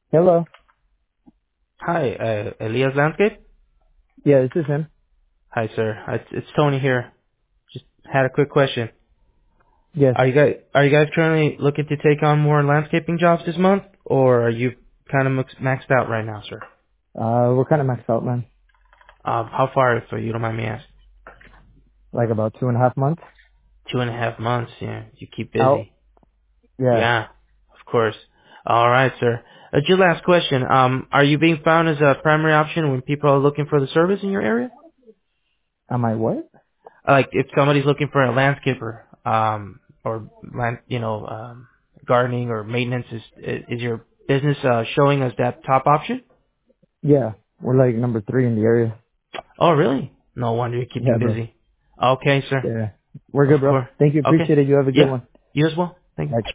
Hello. Hi, Elias Landscape. Yeah, this is him. Hi, sir. It's Tony here. Just had a quick question. Yes. Are you guys currently looking to take on more landscaping jobs this month, or are you kind of maxed out right now, sir? We're kind of maxed out, man. How far, if you don't mind me asking? Like about 2.5 months 2.5 months. Yeah, you keep out. busy. Yeah. Yeah, of course. All right, sir. Your last question. Are you being found as a primary option when people are looking for the service in your area? Am I what? Like if somebody's looking for a landscaper, or gardening or maintenance, is your business showing us that top option? Yeah. We're like number 3 in the area. Oh, really? No wonder you're Yeah, keeping bro. busy. Okay, sir. Yeah. We're Of good, bro. course. Thank you. Okay. Appreciate it. You have a good Yeah. one. You as well. Thank you. Bye.